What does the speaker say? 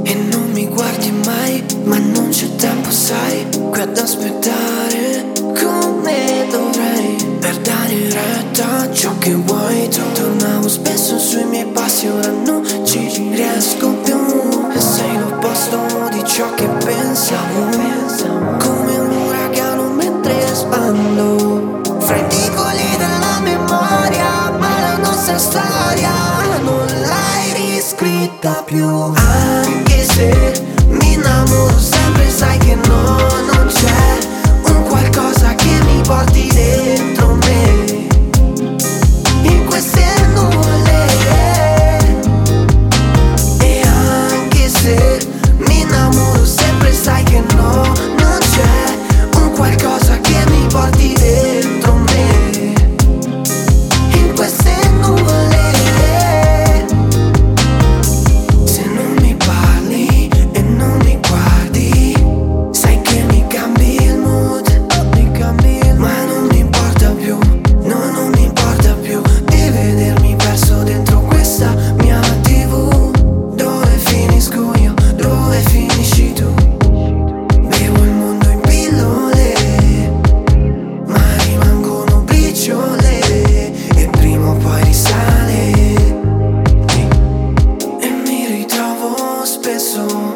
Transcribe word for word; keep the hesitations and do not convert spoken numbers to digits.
E non mi guardi mai, ma non c'è tempo, sai, qui ad aspettare come dovrei, per dare retta a ciò che vuoi tu. Tornavo spesso sui miei passi, ora non ci riesco più. E sei l'opposto di ciò che pensavo, come un uragano mentre spando fra i vicoli della memoria. Ma la nostra storia non l'hai riscritta più. Anche se mi innamoro sempre, sai che no, non c'è un qualcosa che mi porti dentro me, in queste nuvole. E anche se mi innamoro sempre, sai che no, non c'è un qualcosa che mi porti dentro me, in queste nuvole. Se non mi parli e non mi guardi, sai che mi cambi il mood, mi cambi il mood. Ma non mi importa più, no, non mi importa più di vedermi perso dentro questa mia tivù. Dove finisco io, dove finisci tu? Bevo il mondo in pillole, ma rimangono briciole, e prima o poi risale. E mi ritrovo spesso